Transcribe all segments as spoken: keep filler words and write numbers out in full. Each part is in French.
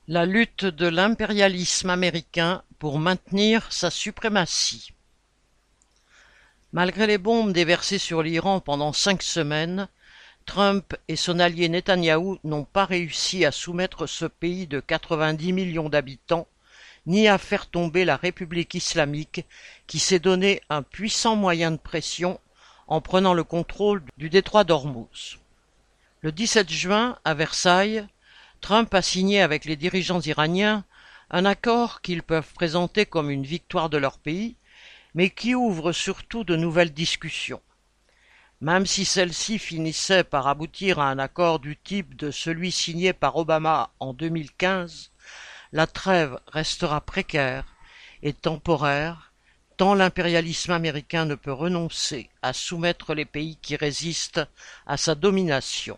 La lutte de l'impérialisme américain pour maintenir sa suprématie. Malgré les bombes déversées sur l'Iran pendant cinq semaines, Trump et son allié Netanyahou n'ont pas réussi à soumettre ce pays de quatre-vingt-dix millions d'habitants, ni à faire tomber la République islamique qui s'est donné un puissant moyen de pression en prenant le contrôle du détroit d'Ormuz. Le dix-sept juin, à Versailles, Trump a signé avec les dirigeants iraniens un accord qu'ils peuvent présenter comme une victoire de leur pays, mais qui ouvre surtout de nouvelles discussions. Même si celle-ci finissait par aboutir à un accord du type de celui signé par Obama en deux mille quinze, la trêve restera précaire et temporaire, tant l'impérialisme américain ne peut renoncer à soumettre les pays qui résistent à sa domination.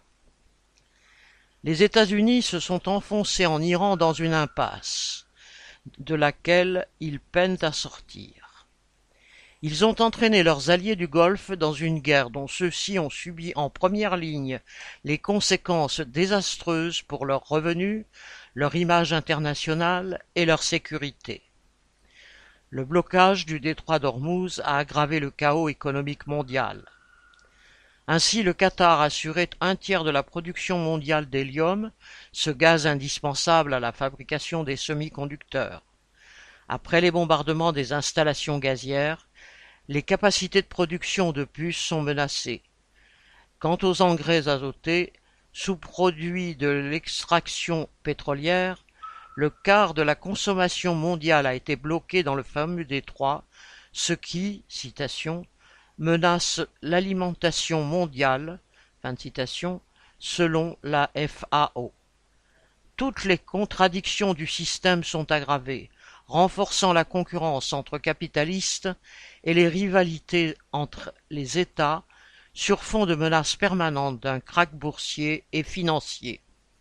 Les États-Unis se sont enfoncés en Iran dans une impasse, de laquelle ils peinent à sortir. Ils ont entraîné leurs alliés du Golfe dans une guerre dont ceux-ci ont subi en première ligne les conséquences désastreuses pour leurs revenus, leur image internationale et leur sécurité. Le blocage du détroit d'Ormuz a aggravé le chaos économique mondial. Ainsi, le Qatar assurait un tiers de la production mondiale d'hélium, ce gaz indispensable à la fabrication des semi-conducteurs. Après les bombardements des installations gazières, les capacités de production de puces sont menacées. Quant aux engrais azotés, sous-produits de l'extraction pétrolière, le quart de la consommation mondiale a été bloqué dans le fameux détroit, ce qui, citation, menace l'alimentation mondiale, fin de citation, selon la F A O. Toutes les contradictions du système sont aggravées, renforçant la concurrence entre capitalistes et les rivalités entre les États sur fond de menaces permanentes d'un krach boursier et financier.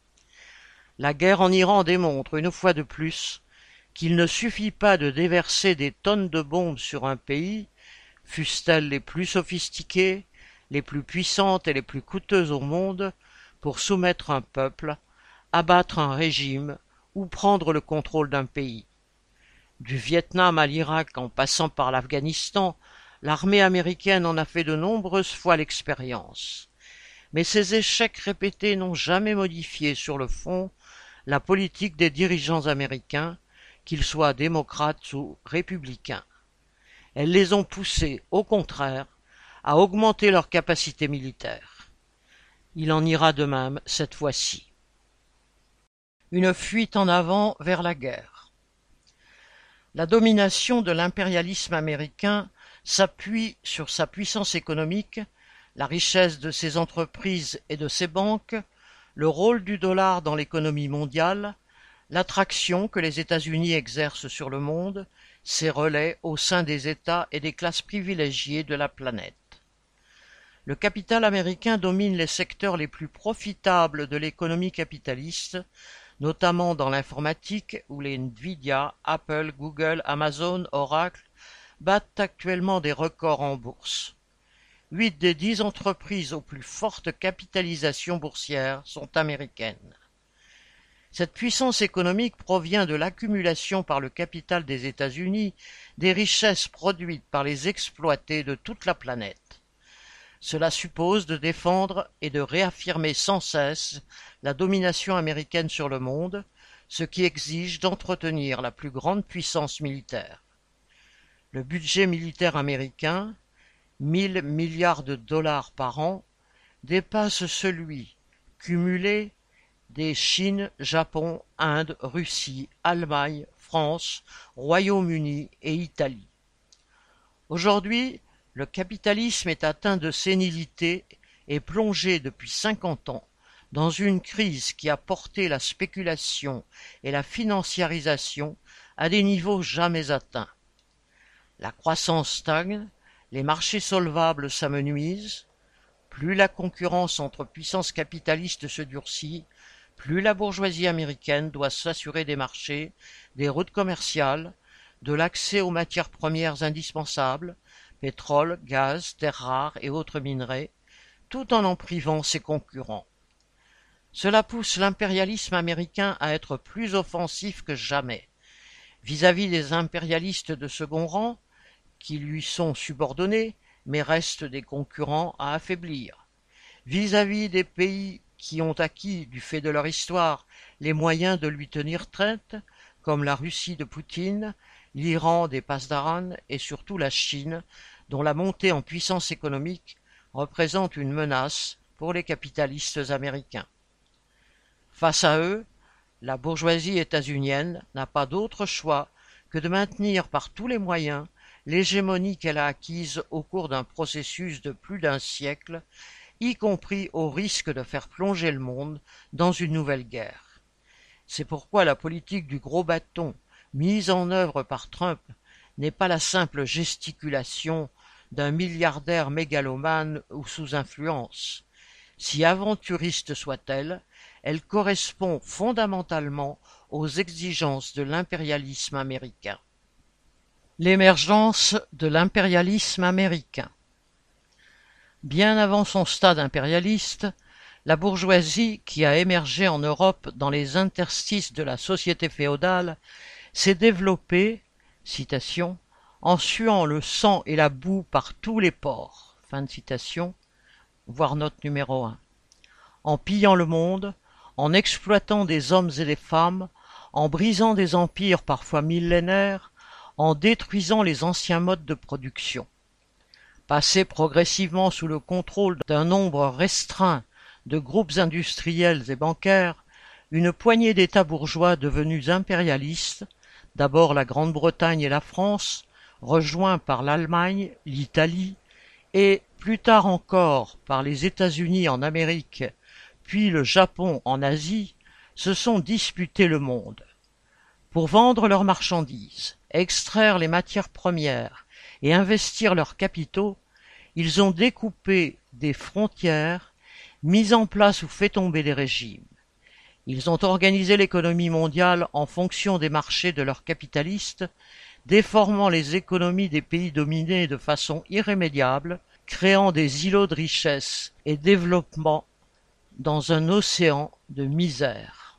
La guerre en Iran démontre une fois de plus qu'il ne suffit pas de déverser des tonnes de bombes sur un pays, fussent-elles les plus sophistiquées, les plus puissantes et les plus coûteuses au monde, pour soumettre un peuple, abattre un régime ou prendre le contrôle d'un pays. Du Vietnam à l'Irak en passant par l'Afghanistan, l'armée américaine en a fait de nombreuses fois l'expérience. Mais ces échecs répétés n'ont jamais modifié sur le fond la politique des dirigeants américains, qu'ils soient démocrates ou républicains. Elles les ont poussés, au contraire, à augmenter leurs capacités militaires. Il en ira de même cette fois-ci. Une fuite en avant vers la guerre. La domination de l'impérialisme américain s'appuie sur sa puissance économique, la richesse de ses entreprises et de ses banques, le rôle du dollar dans l'économie mondiale, l'attraction que les États-Unis exercent sur le monde, ses relais au sein des États et des classes privilégiées de la planète. Le capital américain domine les secteurs les plus profitables de l'économie capitaliste, notamment dans l'informatique où les Nvidia, Apple, Google, Amazon, Oracle battent actuellement des records en bourse. Huit des dix entreprises aux plus fortes capitalisations boursières sont américaines. Cette puissance économique provient de l'accumulation par le capital des États-Unis des richesses produites par les exploités de toute la planète. Cela suppose de défendre et de réaffirmer sans cesse la domination américaine sur le monde, ce qui exige d'entretenir la plus grande puissance militaire. Le budget militaire américain, mille milliards de dollars par an, dépasse celui, cumulé, des Chine, Japon, Inde, Russie, Allemagne, France, Royaume-Uni et Italie. Aujourd'hui, le capitalisme est atteint de sénilité et plongé depuis cinquante ans dans une crise qui a porté la spéculation et la financiarisation à des niveaux jamais atteints. La croissance stagne, les marchés solvables s'amenuisent, plus la concurrence entre puissances capitalistes se durcit, plus la bourgeoisie américaine doit s'assurer des marchés, des routes commerciales, de l'accès aux matières premières indispensables, pétrole, gaz, terres rares et autres minerais, tout en en privant ses concurrents. Cela pousse l'impérialisme américain à être plus offensif que jamais. Vis-à-vis des impérialistes de second rang, qui lui sont subordonnés, mais restent des concurrents à affaiblir. Vis-à-vis des pays qui ont acquis, du fait de leur histoire, les moyens de lui tenir tête, comme la Russie de Poutine, l'Iran des Pasdaran et surtout la Chine, dont la montée en puissance économique représente une menace pour les capitalistes américains. Face à eux, la bourgeoisie états-unienne n'a pas d'autre choix que de maintenir par tous les moyens l'hégémonie qu'elle a acquise au cours d'un processus de plus d'un siècle, y compris au risque de faire plonger le monde dans une nouvelle guerre. C'est pourquoi la politique du gros bâton mise en œuvre par Trump n'est pas la simple gesticulation d'un milliardaire mégalomane ou sous influence. Si aventuriste soit-elle, elle correspond fondamentalement aux exigences de l'impérialisme américain. L'émergence de l'impérialisme américain. Bien avant son stade impérialiste, la bourgeoisie qui a émergé en Europe dans les interstices de la société féodale s'est développée, citation, en suant le sang et la boue par tous les pores, fin de citation, voire note numéro un, en pillant le monde, en exploitant des hommes et des femmes, en brisant des empires parfois millénaires, en détruisant les anciens modes de production. Passé progressivement sous le contrôle d'un nombre restreint de groupes industriels et bancaires, une poignée d'États bourgeois devenus impérialistes, d'abord la Grande-Bretagne et la France, rejoints par l'Allemagne, l'Italie, et plus tard encore par les États-Unis en Amérique, puis le Japon en Asie, se sont disputés le monde. Pour vendre leurs marchandises, extraire les matières premières et investir leurs capitaux, ils ont découpé des frontières, mis en place ou fait tomber des régimes. Ils ont organisé l'économie mondiale en fonction des marchés de leurs capitalistes, déformant les économies des pays dominés de façon irrémédiable, créant des îlots de richesse et développement dans un océan de misère.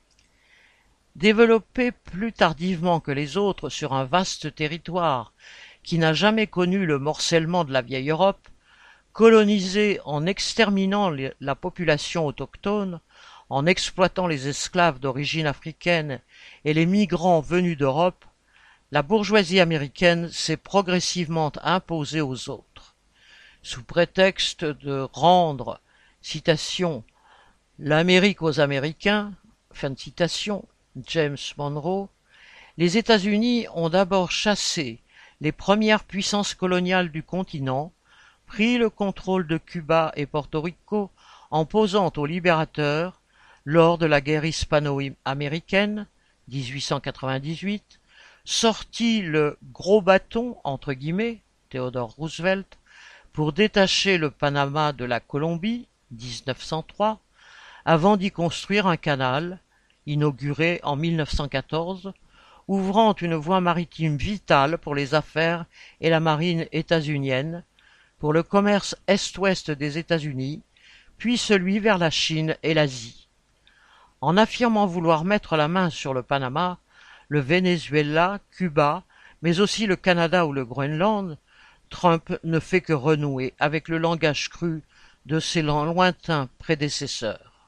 Développé plus tardivement que les autres sur un vaste territoire qui n'a jamais connu le morcellement de la vieille Europe, colonisé en exterminant la population autochtone, en exploitant les esclaves d'origine africaine et les migrants venus d'Europe, la bourgeoisie américaine s'est progressivement imposée aux autres. Sous prétexte de rendre, citation, l'Amérique aux Américains, fin de citation, James Monroe, les États-Unis ont d'abord chassé les premières puissances coloniales du continent, pris le contrôle de Cuba et Porto Rico en posant aux libérateurs, lors de la guerre hispano-américaine, dix-huit cent quatre-vingt-dix-huit, sorti le « gros bâton » entre guillemets, Theodore Roosevelt, pour détacher le Panama de la Colombie, dix-neuf cent trois, avant d'y construire un canal, inauguré en mille neuf cent quatorze, ouvrant une voie maritime vitale pour les affaires et la marine états-unienne, pour le commerce est-ouest des États-Unis, puis celui vers la Chine et l'Asie. En affirmant vouloir mettre la main sur le Panama, le Venezuela, Cuba, mais aussi le Canada ou le Groenland, Trump ne fait que renouer avec le langage cru de ses lointains prédécesseurs.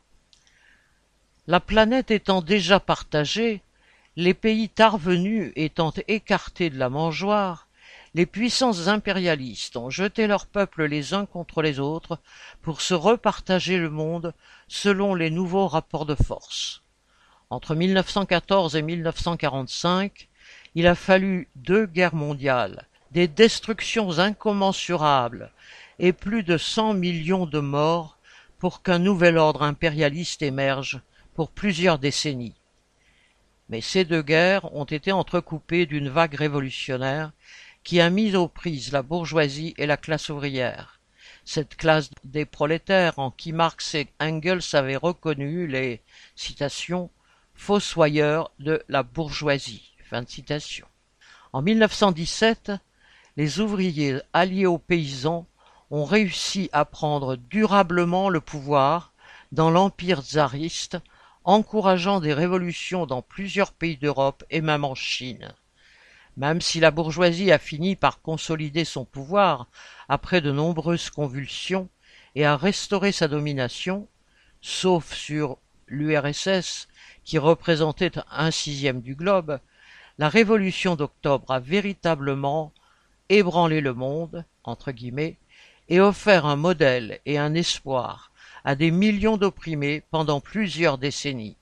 La planète étant déjà partagée, les pays tard venus étant écartés de la mangeoire, les puissances impérialistes ont jeté leurs peuples les uns contre les autres pour se repartager le monde selon les nouveaux rapports de force. Entre mille neuf cent quatorze et mille neuf cent quarante-cinq, il a fallu deux guerres mondiales, des destructions incommensurables et plus de cent millions de morts pour qu'un nouvel ordre impérialiste émerge pour plusieurs décennies. Mais ces deux guerres ont été entrecoupées d'une vague révolutionnaire qui a mis aux prises la bourgeoisie et la classe ouvrière, cette classe des prolétaires en qui Marx et Engels avaient reconnu les, citations, fossoyeurs de la bourgeoisie, fin de citation. En mille neuf cent dix-sept, les ouvriers alliés aux paysans ont réussi à prendre durablement le pouvoir dans l'Empire tsariste, encourageant des révolutions dans plusieurs pays d'Europe et même en Chine. Même si la bourgeoisie a fini par consolider son pouvoir après de nombreuses convulsions et a restauré sa domination, sauf sur l'U R S S qui représentait un sixième du globe, la Révolution d'octobre a véritablement ébranlé le monde, entre guillemets, et offert un modèle et un espoir à des millions d'opprimés pendant plusieurs décennies.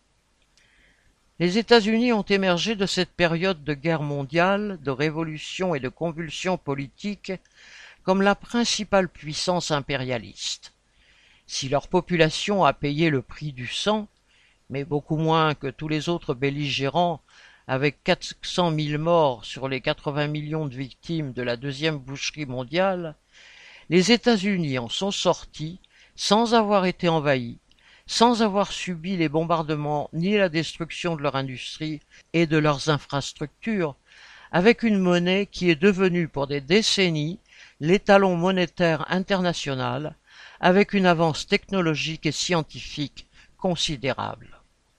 Les États-Unis ont émergé de cette période de guerre mondiale, de révolution et de convulsions politiques comme la principale puissance impérialiste. Si leur population a payé le prix du sang, mais beaucoup moins que tous les autres belligérants, avec quatre cent mille morts sur les quatre-vingts millions de victimes de la deuxième boucherie mondiale, les États-Unis en sont sortis sans avoir été envahis, sans avoir subi les bombardements ni la destruction de leur industrie et de leurs infrastructures, avec une monnaie qui est devenue pour des décennies l'étalon monétaire international, avec une avance technologique et scientifique considérable.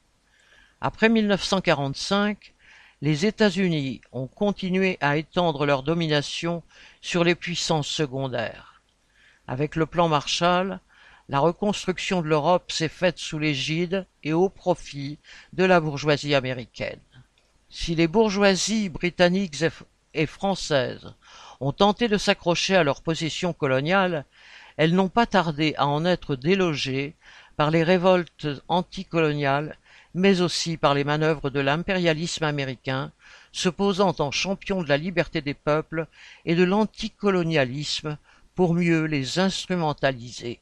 Après mille neuf cent quarante-cinq, les États-Unis ont continué à étendre leur domination sur les puissances secondaires. Avec le plan Marshall, la reconstruction de l'Europe s'est faite sous l'égide et au profit de la bourgeoisie américaine. Si les bourgeoisies britanniques et françaises ont tenté de s'accrocher à leurs possessions coloniales, elles n'ont pas tardé à en être délogées par les révoltes anticoloniales, mais aussi par les manœuvres de l'impérialisme américain, se posant en champion de la liberté des peuples et de l'anticolonialisme pour mieux les instrumentaliser.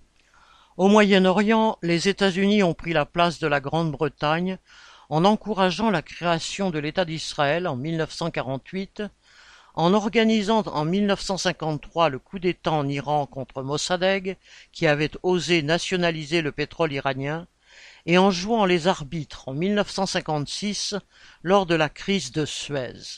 Au Moyen-Orient, les États-Unis ont pris la place de la Grande-Bretagne en encourageant la création de l'État d'Israël en mille neuf cent quarante-huit, en organisant en mille neuf cent cinquante-trois le coup d'État en Iran contre Mossadegh, qui avait osé nationaliser le pétrole iranien, et en jouant les arbitres en mille neuf cent cinquante-six lors de la crise de Suez.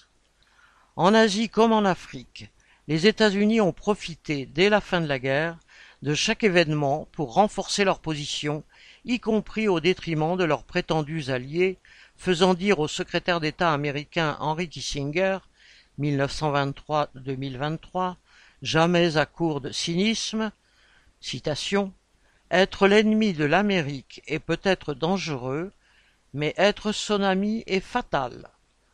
En Asie comme en Afrique, les États-Unis ont profité, dès la fin de la guerre, de chaque événement pour renforcer leur position, y compris au détriment de leurs prétendus alliés, faisant dire au secrétaire d'État américain Henry Kissinger, mille neuf cent vingt-trois à deux mille vingt-trois, jamais à court de cynisme, citation, « Être l'ennemi de l'Amérique est peut-être dangereux, mais être son ami est fatal. »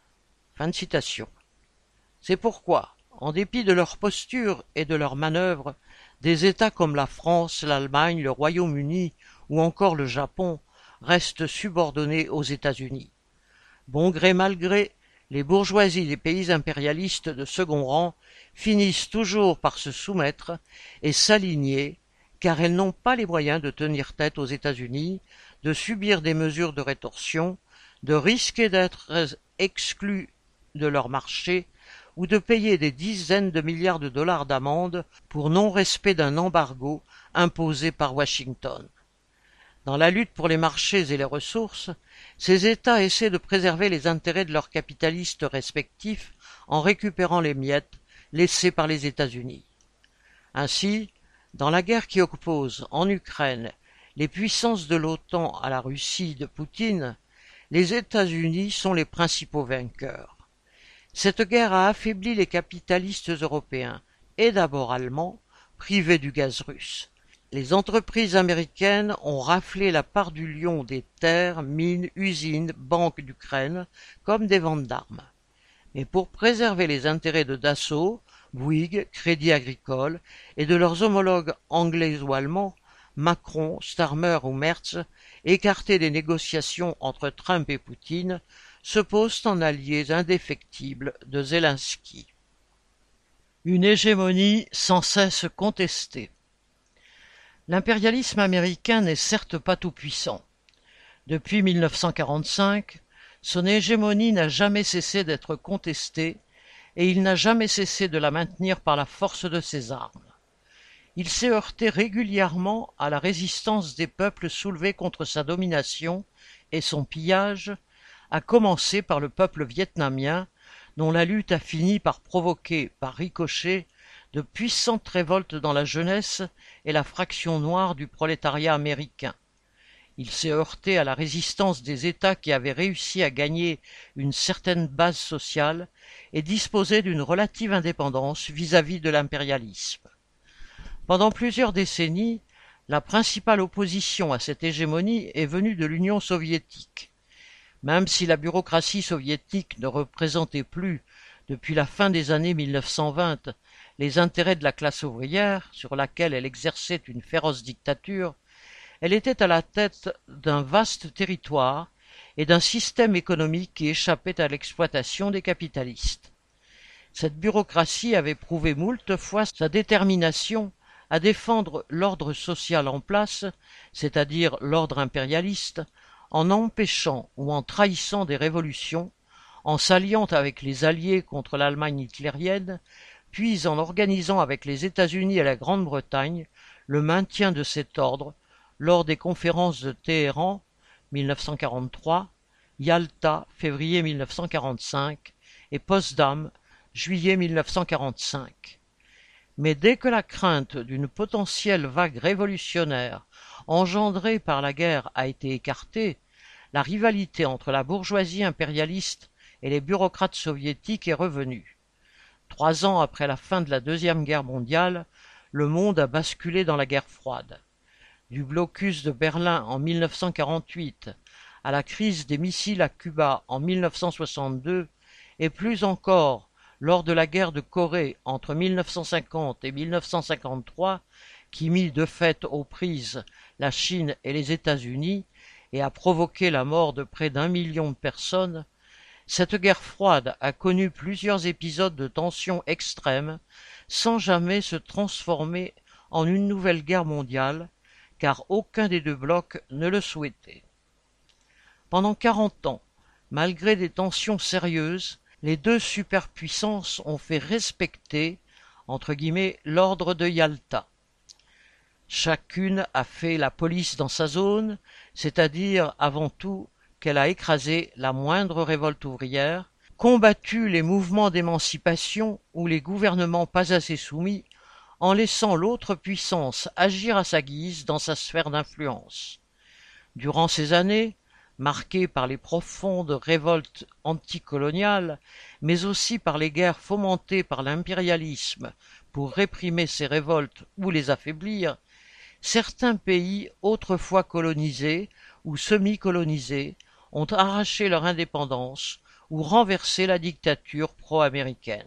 Fin de citation. C'est pourquoi, en dépit de leur posture et de leurs manœuvres, des États comme la France, l'Allemagne, le Royaume-Uni ou encore le Japon restent subordonnés aux États-Unis. Bon gré mal gré, les bourgeoisies des pays impérialistes de second rang finissent toujours par se soumettre et s'aligner, car elles n'ont pas les moyens de tenir tête aux États-Unis, de subir des mesures de rétorsion, de risquer d'être exclues de leur marché ou de payer des dizaines de milliards de dollars d'amende pour non-respect d'un embargo imposé par Washington. Dans la lutte pour les marchés et les ressources, ces États essaient de préserver les intérêts de leurs capitalistes respectifs en récupérant les miettes laissées par les États-Unis. Ainsi, dans la guerre qui oppose en Ukraine les puissances de l'OTAN à la Russie de Poutine, les États-Unis sont les principaux vainqueurs. Cette guerre a affaibli les capitalistes européens, et d'abord allemands, privés du gaz russe. Les entreprises américaines ont raflé la part du lion des terres, mines, usines, banques d'Ukraine, comme des ventes d'armes. Mais pour préserver les intérêts de Dassault, Bouygues, Crédit Agricole et de leurs homologues anglais ou allemands, Macron, Starmer ou Merz, écartés des négociations entre Trump et Poutine, se posent en alliés indéfectibles de Zelensky. Une hégémonie sans cesse contestée. L'impérialisme américain n'est certes pas tout-puissant. Depuis mille neuf cent quarante-cinq, son hégémonie n'a jamais cessé d'être contestée et il n'a jamais cessé de la maintenir par la force de ses armes. Il s'est heurté régulièrement à la résistance des peuples soulevés contre sa domination et son pillage, à commencer par le peuple vietnamien, dont la lutte a fini par provoquer, par ricochet, de puissantes révoltes dans la jeunesse et la fraction noire du prolétariat américain. Il s'est heurté à la résistance des États qui avaient réussi à gagner une certaine base sociale et disposaient d'une relative indépendance vis-à-vis de l'impérialisme. Pendant plusieurs décennies, la principale opposition à cette hégémonie est venue de l'Union soviétique. Même si la bureaucratie soviétique ne représentait plus, depuis la fin des années mille neuf cent vingt, les intérêts de la classe ouvrière, sur laquelle elle exerçait une féroce dictature, elle était à la tête d'un vaste territoire et d'un système économique qui échappait à l'exploitation des capitalistes. Cette bureaucratie avait prouvé moult fois sa détermination à défendre l'ordre social en place, c'est-à-dire l'ordre impérialiste, en empêchant ou en trahissant des révolutions, en s'alliant avec les Alliés contre l'Allemagne hitlérienne, puis en organisant avec les États-Unis et la Grande-Bretagne le maintien de cet ordre lors des conférences de Téhéran, mille neuf cent quarante-trois, Yalta, février mille neuf cent quarante-cinq, et Potsdam, juillet mille neuf cent quarante-cinq. Mais dès que la crainte d'une potentielle vague révolutionnaire engendrée par la guerre a été écartée, la rivalité entre la bourgeoisie impérialiste et les bureaucrates soviétiques est revenue. Trois ans après la fin de la Deuxième Guerre mondiale, le monde a basculé dans la guerre froide. Du blocus de Berlin en mille neuf cent quarante-huit à la crise des missiles à Cuba en mille neuf cent soixante-deux, et plus encore lors de la guerre de Corée entre mille neuf cent cinquante et mille neuf cent cinquante-trois, qui mit de fait aux prises la Chine et les États-Unis et a provoqué la mort de près d'un million de personnes, cette guerre froide a connu plusieurs épisodes de tensions extrêmes sans jamais se transformer en une nouvelle guerre mondiale, car aucun des deux blocs ne le souhaitait. Pendant quarante ans, malgré des tensions sérieuses, les deux superpuissances ont fait respecter, entre guillemets, l'ordre de Yalta. Chacune a fait la police dans sa zone, c'est-à-dire avant tout qu'elle a écrasé la moindre révolte ouvrière, combattu les mouvements d'émancipation ou les gouvernements pas assez soumis, en laissant l'autre puissance agir à sa guise dans sa sphère d'influence. Durant ces années, marquées par les profondes révoltes anticoloniales, mais aussi par les guerres fomentées par l'impérialisme pour réprimer ces révoltes ou les affaiblir, certains pays autrefois colonisés ou semi-colonisés ont arraché leur indépendance ou renversé la dictature pro-américaine.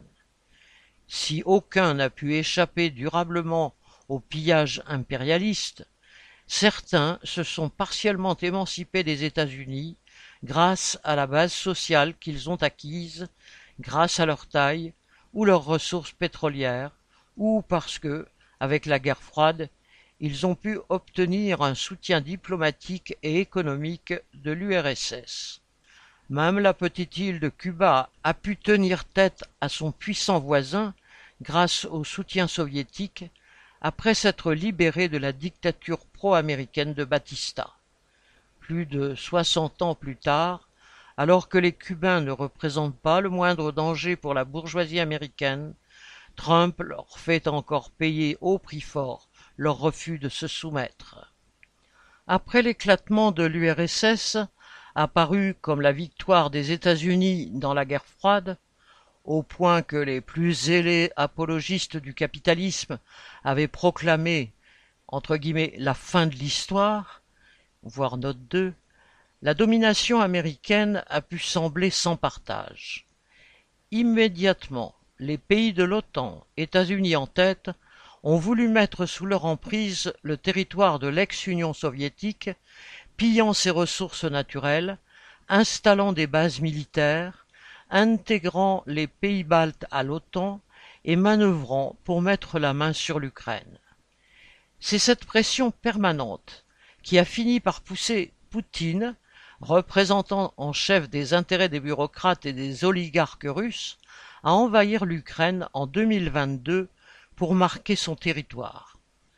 Si aucun n'a pu échapper durablement au pillage impérialiste, certains se sont partiellement émancipés des États-Unis grâce à la base sociale qu'ils ont acquise, grâce à leur taille ou leurs ressources pétrolières, ou parce que, avec la guerre froide, ils ont pu obtenir un soutien diplomatique et économique de l'U R S S. Même la petite île de Cuba a pu tenir tête à son puissant voisin grâce au soutien soviétique après s'être libérée de la dictature pro-américaine de Batista. Plus de soixante ans plus tard, alors que les Cubains ne représentent pas le moindre danger pour la bourgeoisie américaine, Trump leur fait encore payer au prix fort leur refus de se soumettre. Après l'éclatement de l'U R S S, apparu comme la victoire des États-Unis dans la guerre froide, au point que les plus zélés apologistes du capitalisme avaient proclamé, entre guillemets, la fin de l'histoire, voire note deux, la domination américaine a pu sembler sans partage. Immédiatement, les pays de l'OTAN, États-Unis en tête, ont voulu mettre sous leur emprise le territoire de l'ex-Union soviétique, pillant ses ressources naturelles, installant des bases militaires, intégrant les pays baltes à l'OTAN et manœuvrant pour mettre la main sur l'Ukraine. C'est cette pression permanente qui a fini par pousser Poutine, représentant en chef des intérêts des bureaucrates et des oligarques russes, à envahir l'Ukraine en deux mille vingt-deux pour marquer son territoire.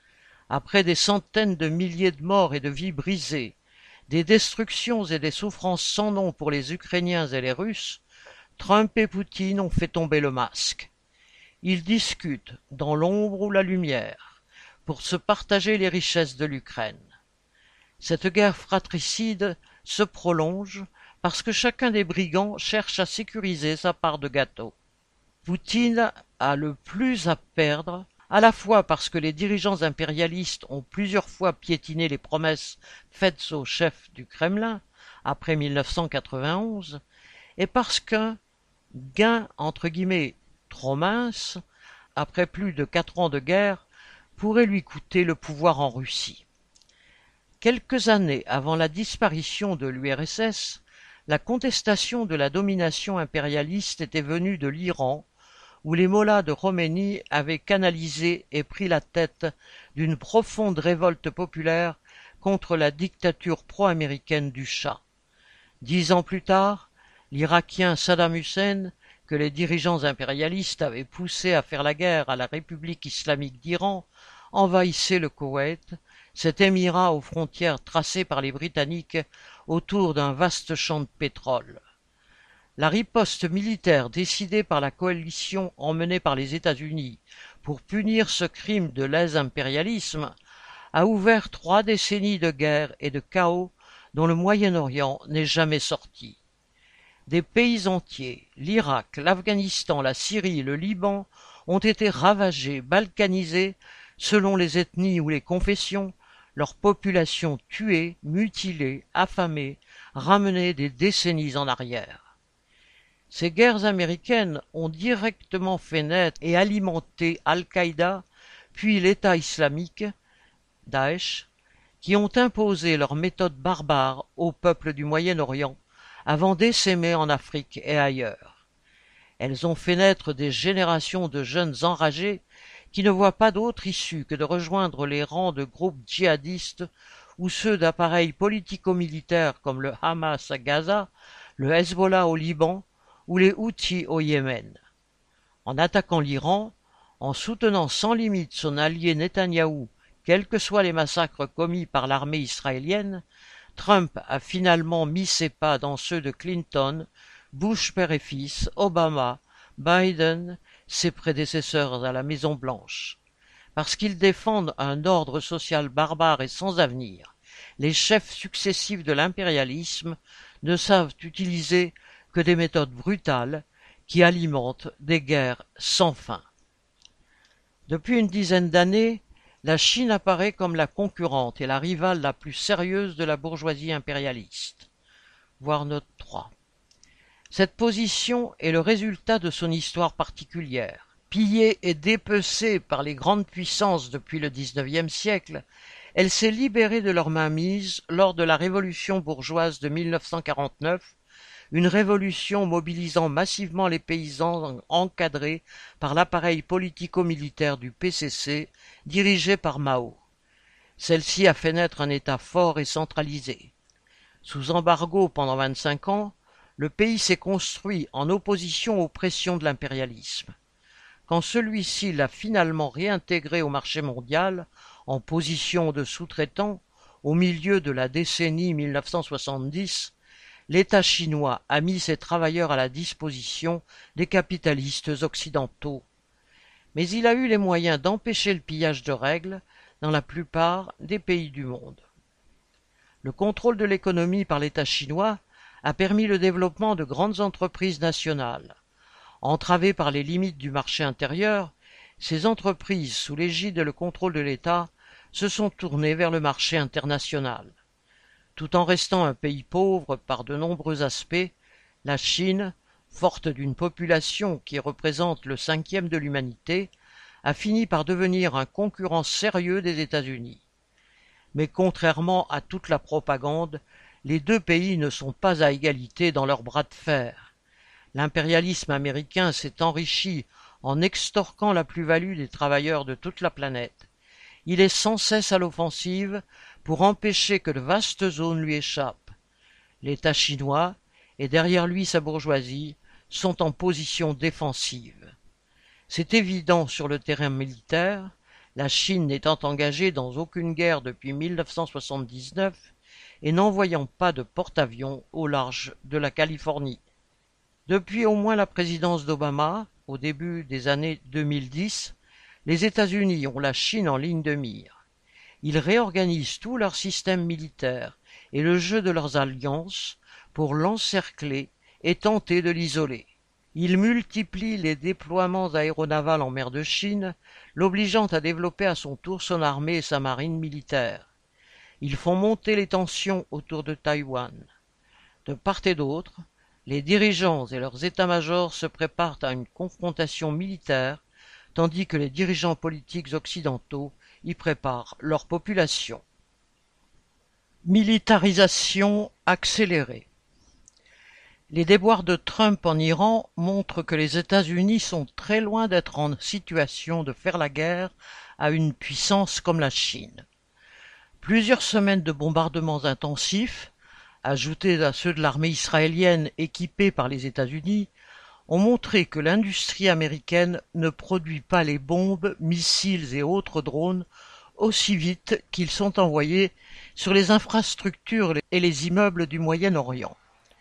Après des centaines de milliers de morts et de vies brisées, des destructions et des souffrances sans nom pour les Ukrainiens et les Russes, Trump et Poutine ont fait tomber le masque. Ils discutent, dans l'ombre ou la lumière, pour se partager les richesses de l'Ukraine. Cette guerre fratricide se prolonge parce que chacun des brigands cherche à sécuriser sa part de gâteau. Poutine a le plus à perdre, à la fois parce que les dirigeants impérialistes ont plusieurs fois piétiné les promesses faites au chef du Kremlin après mille neuf cent quatre-vingt-onze, et parce qu'un gain entre guillemets trop mince, après plus de quatre ans de guerre, pourrait lui coûter le pouvoir en Russie. Quelques années avant la disparition de l'U R S S, la contestation de la domination impérialiste était venue de l'Iran, où les mollahs de Khomeini avaient canalisé et pris la tête d'une profonde révolte populaire contre la dictature pro-américaine du Shah. Dix ans plus tard, l'Irakien Saddam Hussein, que les dirigeants impérialistes avaient poussé à faire la guerre à la République islamique d'Iran, envahissait le Koweït, cet émirat aux frontières tracées par les Britanniques autour d'un vaste champ de pétrole. La riposte militaire décidée par la coalition emmenée par les États-Unis pour punir ce crime de lèse-impérialisme a ouvert trois décennies de guerre et de chaos dont le Moyen-Orient n'est jamais sorti. Des pays entiers, l'Irak, l'Afghanistan, la Syrie, le Liban, ont été ravagés, balkanisés, selon les ethnies ou les confessions, leur population tuée, mutilée, affamée, ramenée des décennies en arrière. Ces guerres américaines ont directement fait naître et alimenté Al-Qaïda, puis l'État islamique, Daesh, qui ont imposé leurs méthodes barbares aux peuples du Moyen-Orient avant d'essaimer en Afrique et ailleurs. Elles ont fait naître des générations de jeunes enragés qui ne voient pas d'autre issue que de rejoindre les rangs de groupes djihadistes ou ceux d'appareils politico-militaires comme le Hamas à Gaza, le Hezbollah au Liban ou les Houthis au Yémen. En attaquant l'Iran, en soutenant sans limite son allié Netanyahou, quels que soient les massacres commis par l'armée israélienne, Trump a finalement mis ses pas dans ceux de Clinton, Bush père et fils, Obama, Biden, ses prédécesseurs à la Maison-Blanche. Parce qu'ils défendent un ordre social barbare et sans avenir, les chefs successifs de l'impérialisme ne savent utiliser que des méthodes brutales qui alimentent des guerres sans fin. Depuis une dizaine d'années, la Chine apparaît comme la concurrente et la rivale la plus sérieuse de la bourgeoisie impérialiste. Voir note trois. Cette position est le résultat de son histoire particulière. Pillée et dépecée par les grandes puissances depuis le dix-neuvième siècle, elle s'est libérée de leur mainmise lors de la révolution bourgeoise de mille neuf cent quarante-neuf, une révolution mobilisant massivement les paysans encadrés par l'appareil politico-militaire du P C C, dirigé par Mao. Celle-ci a fait naître un État fort et centralisé. Sous embargo pendant vingt-cinq ans, le pays s'est construit en opposition aux pressions de l'impérialisme. Quand celui-ci l'a finalement réintégré au marché mondial, en position de sous-traitant, au milieu de la décennie mille neuf cent soixante-dix, l'État chinois a mis ses travailleurs à la disposition des capitalistes occidentaux. Mais il a eu les moyens d'empêcher le pillage de règles dans la plupart des pays du monde. Le contrôle de l'économie par l'État chinois a permis le développement de grandes entreprises nationales. Entravées par les limites du marché intérieur, ces entreprises, sous l'égide et le contrôle de l'État, se sont tournées vers le marché international. Tout en restant un pays pauvre par de nombreux aspects, la Chine, forte d'une population qui représente le cinquième de l'humanité, a fini par devenir un concurrent sérieux des États-Unis. Mais contrairement à toute la propagande, les deux pays ne sont pas à égalité dans leur bras de fer. L'impérialisme américain s'est enrichi en extorquant la plus-value des travailleurs de toute la planète. Il est sans cesse à l'offensive pour empêcher que de vastes zones lui échappent. L'État chinois, et derrière lui sa bourgeoisie, sont en position défensive. C'est évident sur le terrain militaire, la Chine n'étant engagée dans aucune guerre depuis mille neuf cent soixante-dix-neuf et n'envoyant pas de porte-avions au large de la Californie. Depuis au moins la présidence d'Obama, au début des années deux mille dix, les États-Unis ont la Chine en ligne de mire. Ils réorganisent tout leur système militaire et le jeu de leurs alliances pour l'encercler et tenter de l'isoler. Ils multiplient les déploiements aéronavals en mer de Chine, l'obligeant à développer à son tour son armée et sa marine militaire. Ils font monter les tensions autour de Taïwan. De part et d'autre, les dirigeants et leurs états-majors se préparent à une confrontation militaire, tandis que les dirigeants politiques occidentaux y préparent leur population. Militarisation accélérée. Les déboires de Trump en Iran montrent que les États-Unis sont très loin d'être en situation de faire la guerre à une puissance comme la Chine. Plusieurs semaines de bombardements intensifs, ajoutés à ceux de l'armée israélienne équipée par les États-Unis, ont montré que l'industrie américaine ne produit pas les bombes, missiles et autres drones aussi vite qu'ils sont envoyés sur les infrastructures et les immeubles du Moyen-Orient.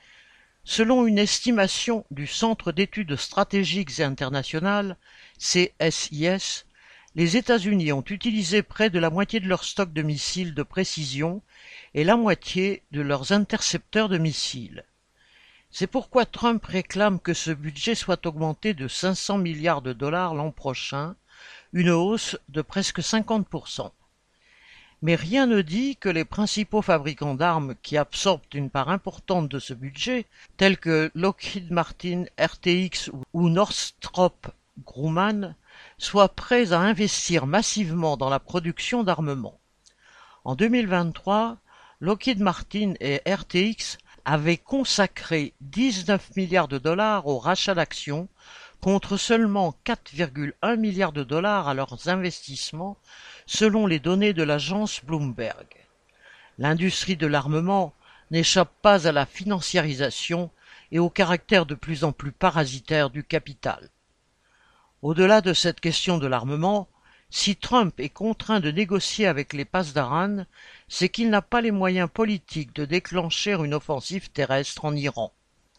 Selon une estimation du Centre d'études stratégiques et internationales, C S I S, les États-Unis ont utilisé près de la moitié de leur stock de missiles de précision et la moitié de leurs intercepteurs de missiles. C'est pourquoi Trump réclame que ce budget soit augmenté de cinq cents milliards de dollars l'an prochain, une hausse de presque cinquante pour cent. Mais rien ne dit que les principaux fabricants d'armes qui absorbent une part importante de ce budget, tels que Lockheed Martin, R T X ou Northrop Grumman, soient prêts à investir massivement dans la production d'armements. En deux mille vingt-trois, Lockheed Martin et R T X avaient consacré dix-neuf milliards de dollars au rachat d'actions contre seulement quatre virgule un milliards de dollars à leurs investissements, selon les données de l'agence Bloomberg. L'industrie de l'armement n'échappe pas à la financiarisation et au caractère de plus en plus parasitaire du capital. Au-delà de cette question de l'armement, si Trump est contraint de négocier avec les Pasdaran, c'est qu'il n'a pas les moyens politiques de déclencher une offensive terrestre en Iran.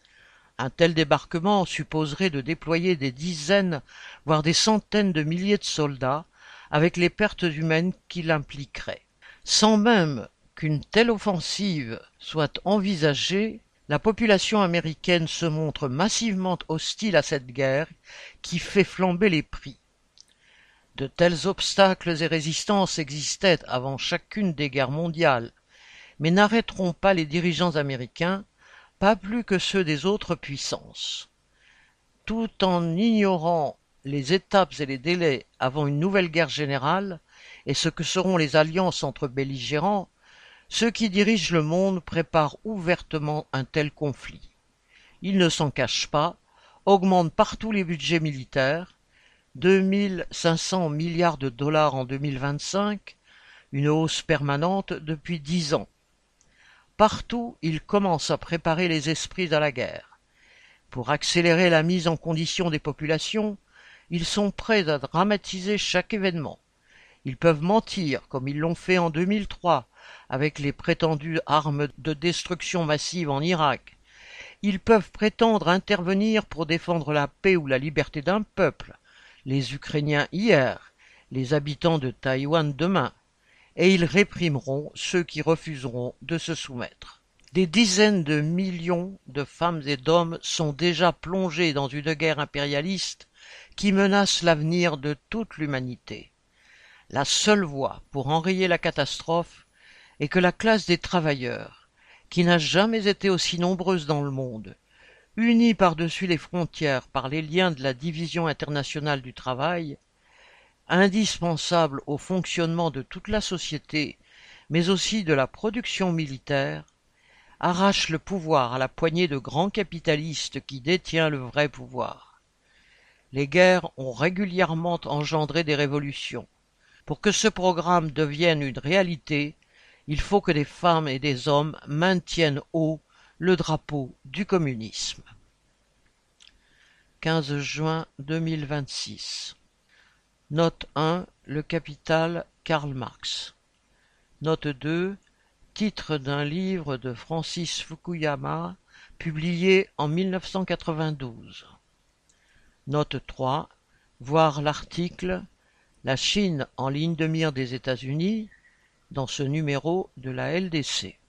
Un tel débarquement supposerait de déployer des dizaines, voire des centaines de milliers de soldats, avec les pertes humaines qu'il impliquerait. Sans même qu'une telle offensive soit envisagée, la population américaine se montre massivement hostile à cette guerre qui fait flamber les prix. De tels obstacles et résistances existaient avant chacune des guerres mondiales, mais n'arrêteront pas les dirigeants américains, pas plus que ceux des autres puissances. Tout en ignorant les étapes et les délais avant une nouvelle guerre générale et ce que seront les alliances entre belligérants, ceux qui dirigent le monde préparent ouvertement un tel conflit. Ils ne s'en cachent pas, augmentent partout les budgets militaires, deux mille cinq cents milliards de dollars en deux mille vingt-cinq, une hausse permanente depuis dix ans. Partout, ils commencent à préparer les esprits à la guerre. Pour accélérer la mise en condition des populations, ils sont prêts à dramatiser chaque événement. Ils peuvent mentir, comme ils l'ont fait en deux mille trois, avec les prétendues armes de destruction massive en Irak. Ils peuvent prétendre intervenir pour défendre la paix ou la liberté d'un peuple, les Ukrainiens hier, les habitants de Taïwan demain, et ils réprimeront ceux qui refuseront de se soumettre. Des dizaines de millions de femmes et d'hommes sont déjà plongés dans une guerre impérialiste qui menace l'avenir de toute l'humanité. La seule voie pour enrayer la catastrophe est que la classe des travailleurs, qui n'a jamais été aussi nombreuse dans le monde, unie par-dessus les frontières par les liens de la Division internationale du travail, indispensable au fonctionnement de toute la société, mais aussi de la production militaire, arrache le pouvoir à la poignée de grands capitalistes qui détient le vrai pouvoir. Les guerres ont régulièrement engendré des révolutions. Pour que ce programme devienne une réalité, il faut que des femmes et des hommes maintiennent haut le drapeau du communisme. quinze juin deux mille vingt-six. Note un. Le Capital, Karl Marx. Note deux. Titre d'un livre de Francis Fukuyama, publié en mille neuf cent quatre-vingt-douze. Note trois. Voir l'article « La Chine en ligne de mire des États-Unis » dans ce numéro de la L D C.